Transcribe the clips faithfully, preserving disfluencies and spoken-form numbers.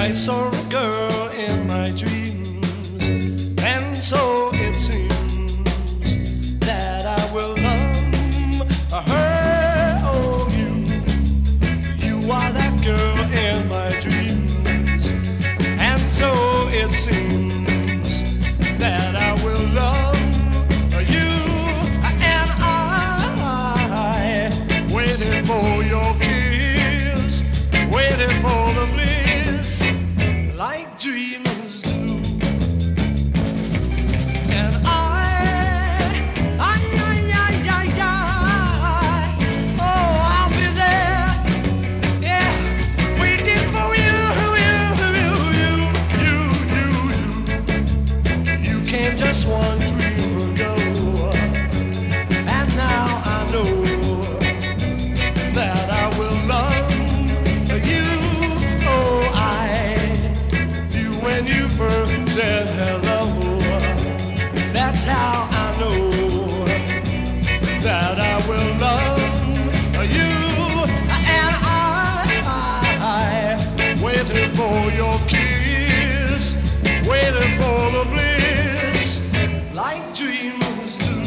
I saw a girl in my dreams, and so it seems that I will love her. Oh, you, you are that girl in my dreams, and so it seems that I will love you. And I waited for your kiss, waited for the bliss, like dreamers do. And I, I, I, I, I, I, oh, I'll be there, yeah, waiting for you, you, you, you, you, you. You came just one dream ago, and now I know that I will love you. Oh, I, you when you first said hello, that's how I know that I will love you. And I, I waited for your kiss, waited for the bliss, like dreamers do.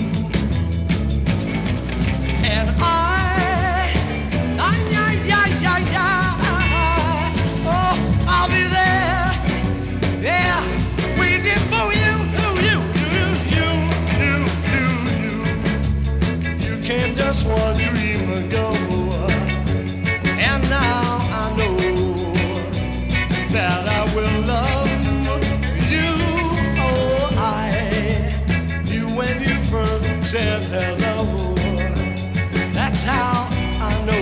And I, I, I, I, I, I, oh, I'll be there, yeah, waiting for you, you, you, you, you, you, you. You came just one dream ago, and now I know that I will love you. Oh, I, you when you first said hello, that's how I know